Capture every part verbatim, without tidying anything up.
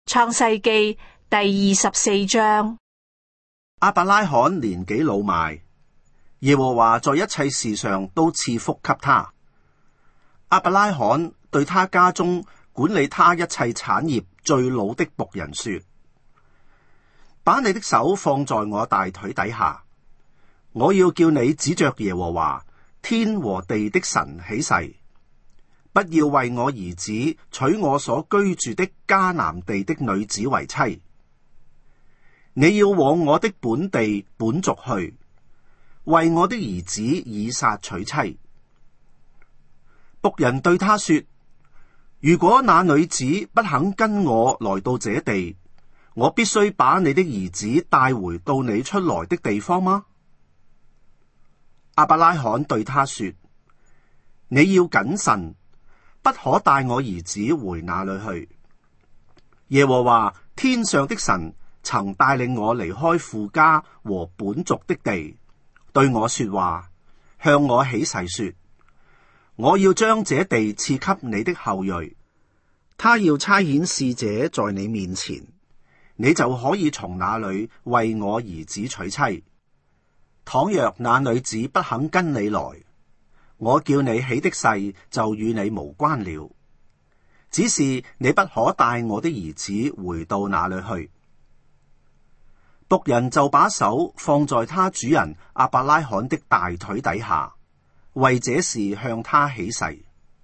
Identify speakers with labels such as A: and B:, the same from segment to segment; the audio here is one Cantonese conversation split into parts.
A: 創世記第二十四章。
B: 亞伯拉罕年紀老邁，耶和華在一切事上都賜福給他。亞伯拉罕對他家中管理他一切產業最老的僕人說：把你的手放在我大腿底下，我要叫你指着耶和華天和地的神起誓，不要為我兒子娶我所居住的迦南地的女子為妻。你要往我的本地本族去，為我的兒子以撒娶妻。僕人對他說：如果那女子不肯跟我來到這地，我必須把你的兒子帶回到你出來的地方嗎？亞伯拉罕對他說：你要謹慎，不可帶我兒子回那裏去。耶和華天上的神曾帶領我離開父家和本族的地，對我說話，向我起誓說：我要將這地賜給你的後裔，他要差遣使者在你面前，你就可以從那裏為我兒子娶妻。倘若那女子不肯跟你來，我叫你起的誓就與你無關了。只是你不可帶我的兒子回到那裏去。僕人就把手放在他主人亞伯拉罕的大腿底下，為這事向他起誓。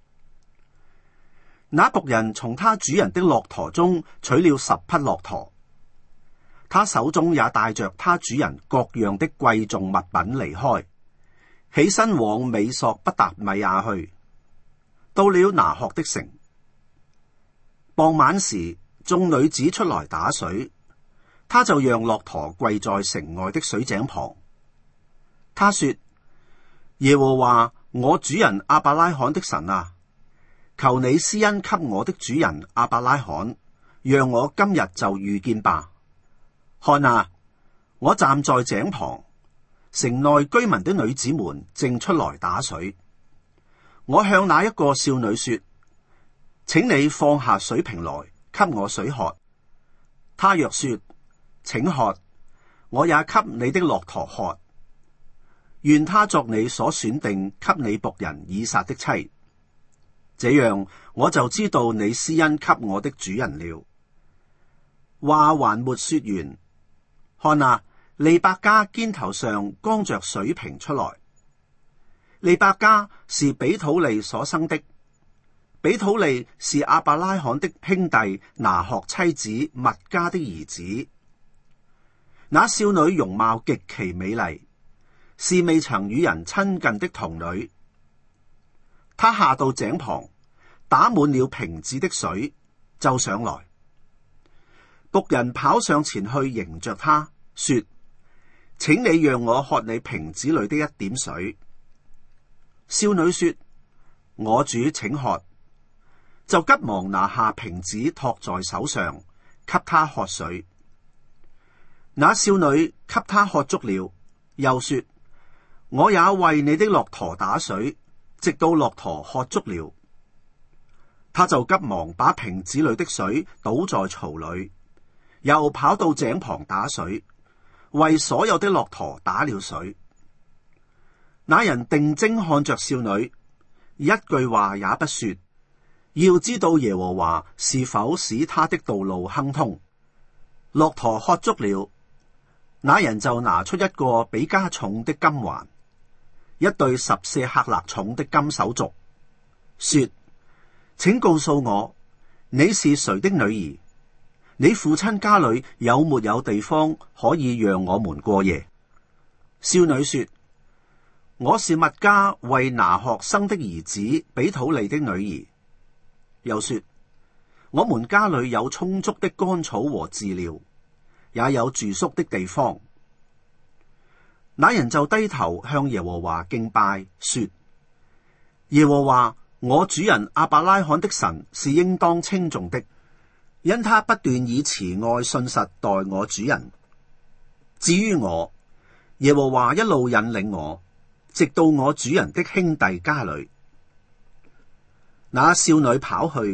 B: 那僕人從他主人的駱駝中取了十匹駱駝，他手中也帶着他主人各樣的貴重物品離開，起身往美索不達米亞去。到了拿鶴的城，傍晚時，眾女子出來打水，他就讓駱駝跪在城外的水井旁。他說：耶和華我主人亞伯拉罕的神啊，求你施恩給我的主人亞伯拉罕，讓我今日就遇見吧。看啊，我站在井旁，城內居民的女子們正出來打水。我向那一個少女說：請你放下水瓶來，給我水喝。她若說：請喝，我也給你的駱駝喝。願他作你所選定給你僕人以撒的妻。這樣我就知道你施恩給我的主人了。話還沒說完，看啊，利百加肩頭上扛着水瓶出來。利百加是比土利所生的，比土利是亞伯拉罕的兄弟拿鶴妻子密加的兒子。那少女容貌極其美麗，是未曾與人親近的童女。她下到井旁，打滿了瓶子的水，就上來。僕人跑上前去迎着她，說：請你讓我喝你瓶子裏的一點水。少女說：我主請喝。就急忙拿下瓶子托在手上，給她喝水。那少女給她喝足了，又說：我也為你的駱駝打水，直到駱駝喝足了。她就急忙把瓶子裏的水倒在槽裏，又跑到井旁打水，為所有的駱駝打了水。那人定睛看着少女，一句話也不說，要知道耶和華是否使他的道路亨通。駱駝喝足了，那人就拿出一個比加重的金環，一對十舍客勒重的金手鐲，說：請告訴我，你是誰的女兒？你父親家裏有沒有地方可以讓我們過夜？少女說：我是密加為拿鶴生的兒子比土利的女兒。又說：我們家裏有充足的乾草和飼料，也有住宿的地方。那人就低頭向耶和華敬拜，說：耶和華我主人亞伯拉罕的神是應當稱頌的，因他不斷以慈愛信實待我主人。至於我，耶和華一路引領我，直到我主人的兄弟家裏。那少女跑去，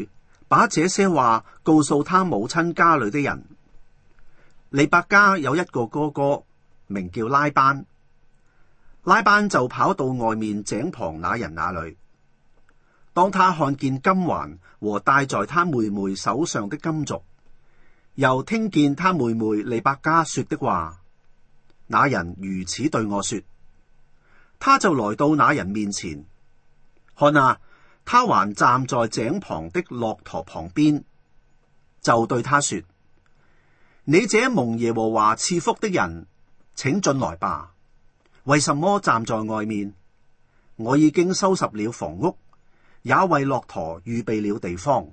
B: 把這些話告訴他母親家裏的人。利百加有一個哥哥，名叫拉班。拉班就跑到外面井旁那人那裏。當他看見金環和戴在他妹妹手上的金鐲，又聽見他妹妹利百加說的話，那人如此對我說，他就來到那人面前。看啊，他還站在井旁的駱駝旁邊，就對他說：你這蒙耶和華賜福的人，請進來吧。為什麼站在外面？我已經收拾了房屋，也為駱駝預備了地方。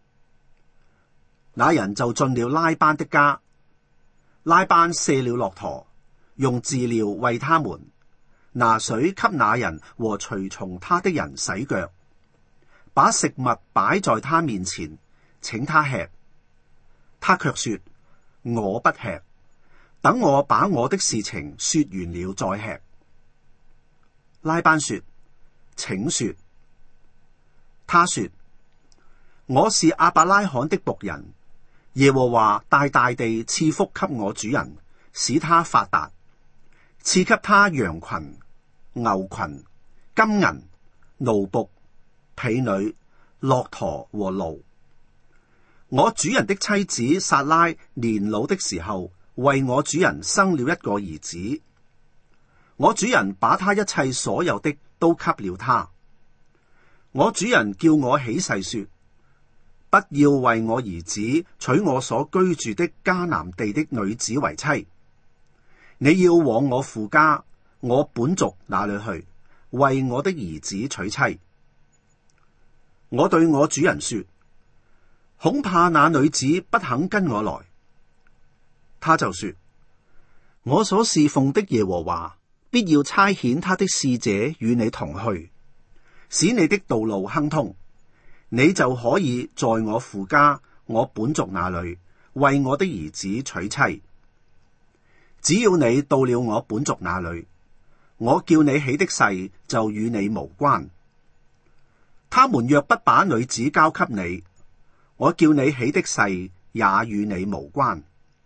B: 那人就進了拉班的家，拉班卸了駱駝，用飼料餵他們，拿水給那人和隨從他的人洗腳，把食物擺在他面前，請他吃。他卻說：我不吃，等我把我的事情說完了再吃。拉班說：請說。他說：我是亞伯拉罕的僕人，耶和華大大地賜福給我主人，使他發達，賜給他羊群、牛群、金銀、奴僕、婢女、駱駝和驢。我主人的妻子撒拉年老的時候，為我主人生了一個兒子。我主人把他一切所有的都給了他。我主人叫我起誓說：不要為我兒子娶我所居住的迦南地的女子為妻。你要往我父家，我本族那裏去，為我的兒子娶妻。我對我主人說：恐怕那女子不肯跟我來。他就說：我所侍奉的耶和華必要差遣他的使者與你同去，使你的道路亨通，你就可以在我父家我本族那裏為我的兒子娶妻。只要你到了我本族那裏，我叫你起的誓就與你無關。他們若不把女子交給你，我叫你起的誓也與你無關。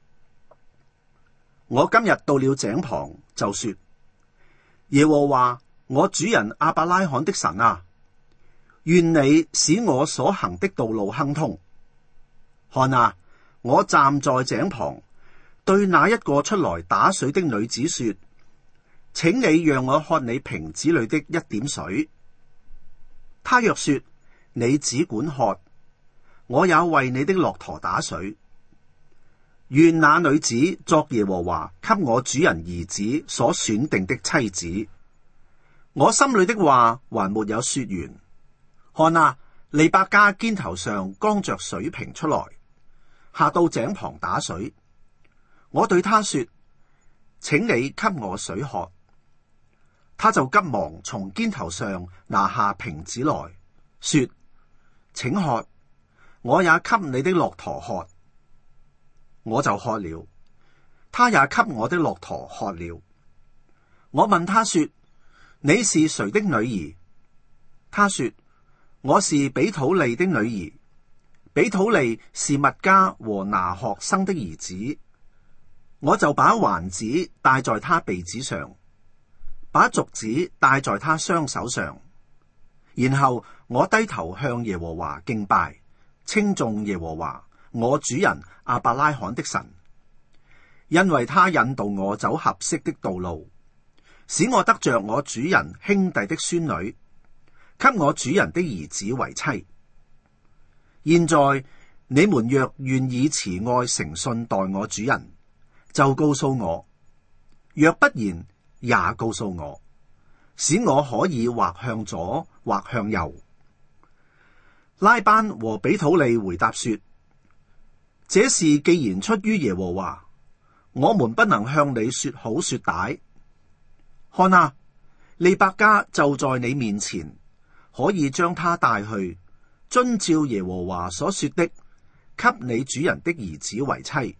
B: 我今日到了井旁，就說：耶和華我主人亞伯拉罕的神啊，願你使我所行的道路亨通。看啊，我站在井旁，對那一個出來打水的女子說：請你讓我喝你瓶子裏的一點水。他若說：你只管喝，我也為你的駱駝打水。願那女子作耶和華給我主人兒子所選定的妻子。我心裏的話還沒有說完，看啊，利百加肩頭上扛着水瓶出來，下到井旁打水。我對他說：請你給我水喝。他就急忙從肩頭上拿下瓶子來，說：請喝，我也給你的駱駝喝。我就喝了，他也給我的駱駝喝了。我問他說：你是誰的女兒？他說：我是比土利的女兒。比土利是密迦和拿鶴生的兒子。我就把環子戴在他鼻子上，把鐲子戴在他雙手上，然後我低頭向耶和華敬拜，稱頌耶和華我主人亞伯拉罕的神，因為他引導我走合適的道路，使我得着我主人兄弟的孫女，給我主人的兒子為妻。現在你們若願以慈愛誠信待我主人，就告訴我；若不然，也告訴我，使我可以或向左，或向右。拉班和比土利回答說：這事既然出於耶和華，我們不能向你說好說歹。看啊，利百加就在你面前，可以將他帶去，遵照耶和華所說的，給你主人的兒子為妻。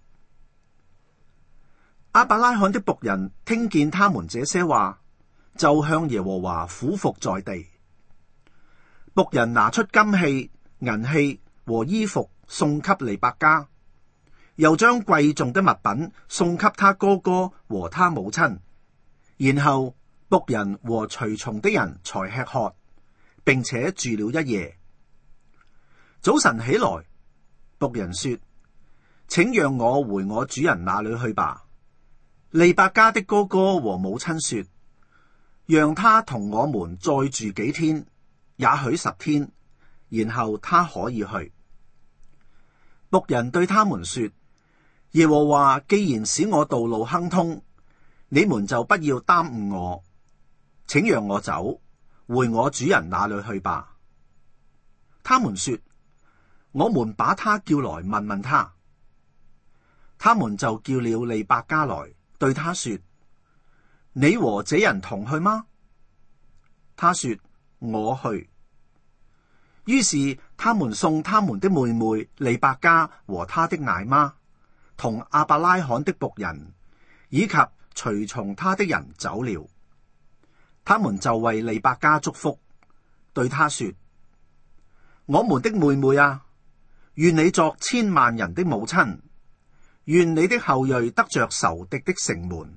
B: 亞伯拉罕的僕人聽見他們這些話，就向耶和華俯伏在地。僕人拿出金器、銀器和衣服送給利百加，又將貴重的物品送給他哥哥和他母親，然後僕人和隨從的人才吃喝，並且住了一夜。早晨起來，僕人說：請讓我回我主人那裏去吧。利百加的哥哥和母親說：讓他同我們再住幾天，也許十天，然後他可以去。僕人對他們說：耶和華既然使我道路亨通，你們就不要耽誤我，請讓我走，回我主人那裏去吧。他們說：我們把他叫來問問他。他們就叫了利百加來，對他說：你和這人同去嗎？他說：我去。於是他們送他們的妹妹利百加和他的艾媽，同亞伯拉罕的僕人，以及隨從他的人走了。他們就為利百加祝福，對他說：我們的妹妹啊，願你作千萬人的母親，願你的後裔得着仇敵的城門。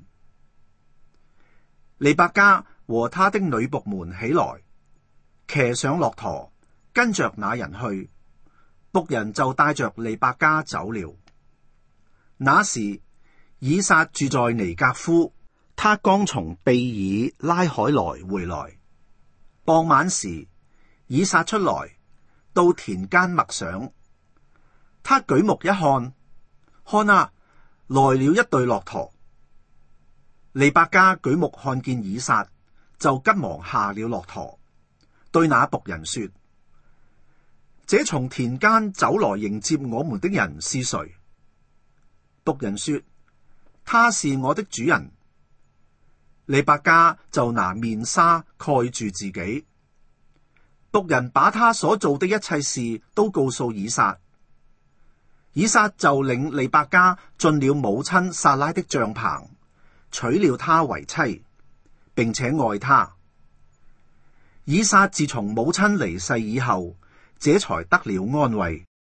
B: 利百加和他的女僕們起來，騎上駱駝，跟着那人去，僕人就帶着利百加走了。那時以撒住在尼革夫，他剛從毗爾拉海來回來。傍晚時，以撒出來到田間默想，他舉目一看，看啊，來了一對駱駝。利百加舉目看見以撒，就急忙下了駱駝，對那僕人說：這從田間走來迎接我們的人是誰？僕人說：他是我的主人。利百加就拿面紗蓋住自己。僕人把他所做的一切事都告訴以撒。以撒就領利百加進了母親撒拉的帳棚，娶了她為妻，並且愛她。以撒自從母親離世以後，這才得了安慰。